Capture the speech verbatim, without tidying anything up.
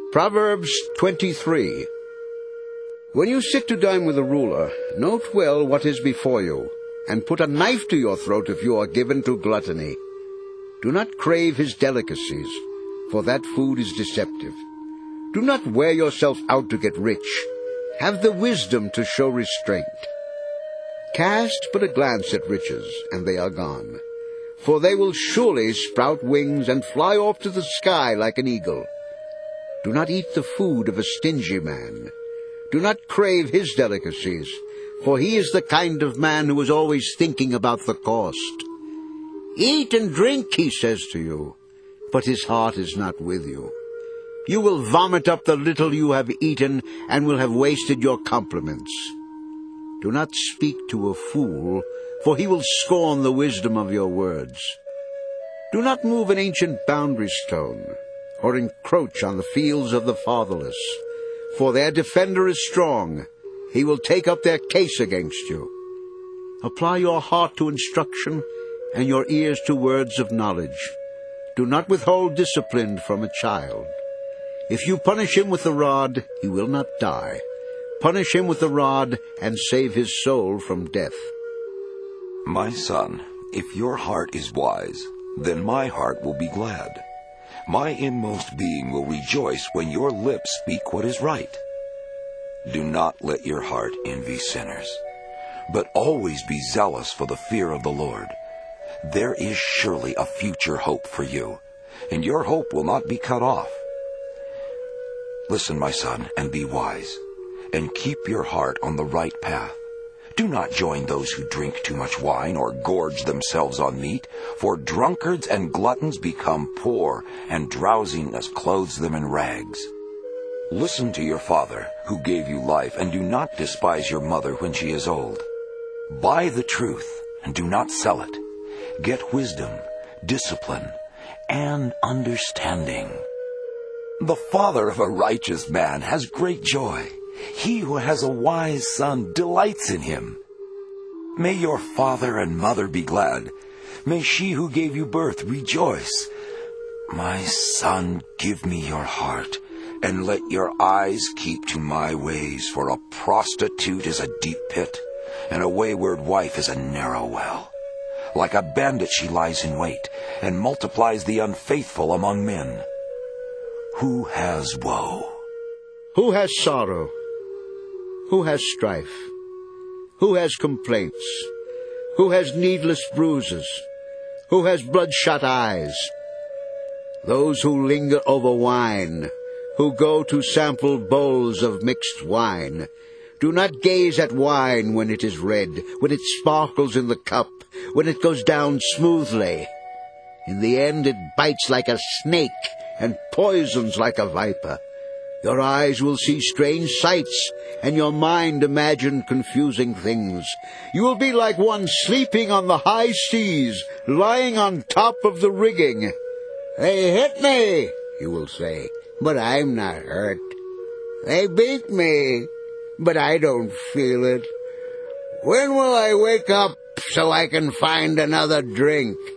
Proverbs twenty-three. When you sit to dine with a ruler, note well what is before you, and put a knife to your throat if you are given to gluttony. Do not crave his delicacies, for that food is deceptive. Do not wear yourself out to get rich. Have the wisdom to show restraint. Cast but a glance at riches, and they are gone, for they will surely sprout wings and fly off to the sky like an eagle. Do not eat the food of a stingy man. Do not crave his delicacies, for he is the kind of man who is always thinking about the cost. Eat and drink, he says to you, but his heart is not with you. You will vomit up the little you have eaten, and will have wasted your compliments. Do not speak to a fool, for he will scorn the wisdom of your words. Do not move an ancient boundary stone, or encroach on the fields of the fatherless, for their defender is strong. He will take up their case against you. Apply your heart to instruction, and your ears to words of knowledge. Do not withhold discipline from a child. If you punish him with the rod, he will not die. Punish him with the rod, and save his soul from death. My son, if your heart is wise, then my heart will be glad. My inmost being will rejoice when your lips speak what is right. Do not let your heart envy sinners, but always be zealous for the fear of the Lord. There is surely a future hope for you, and your hope will not be cut off. Listen, my son, and be wise, and keep your heart on the right path. Do not join those who drink too much wine or gorge themselves on meat, for drunkards and gluttons become poor, and drowsiness clothes them in rags. Listen to your father, who gave you life, and do not despise your mother when she is old. Buy the truth, and do not sell it. Get wisdom, discipline, and understanding. The father of a righteous man has great joy. He who has a wise son delights in him. May your father and mother be glad. May she who gave you birth rejoice. My son, give me your heart, and let your eyes keep to my ways, for a prostitute is a deep pit, and a wayward wife is a narrow well. Like a bandit she lies in wait, and multiplies the unfaithful among men. Who has woe? Who has sorrow? Who has strife? Who has complaints? Who has needless bruises? Who has bloodshot eyes? Those who linger over wine, who go to sample bowls of mixed wine. Do not gaze at wine when it is red, when it sparkles in the cup, when it goes down smoothly. In the end it bites like a snake and poisons like a viper. Your eyes will see strange sights, and your mind imagine confusing things. You will be like one sleeping on the high seas, lying on top of the rigging. They hit me, you will say, but I'm not hurt. They beat me, but I don't feel it. When will I wake up so I can find another drink?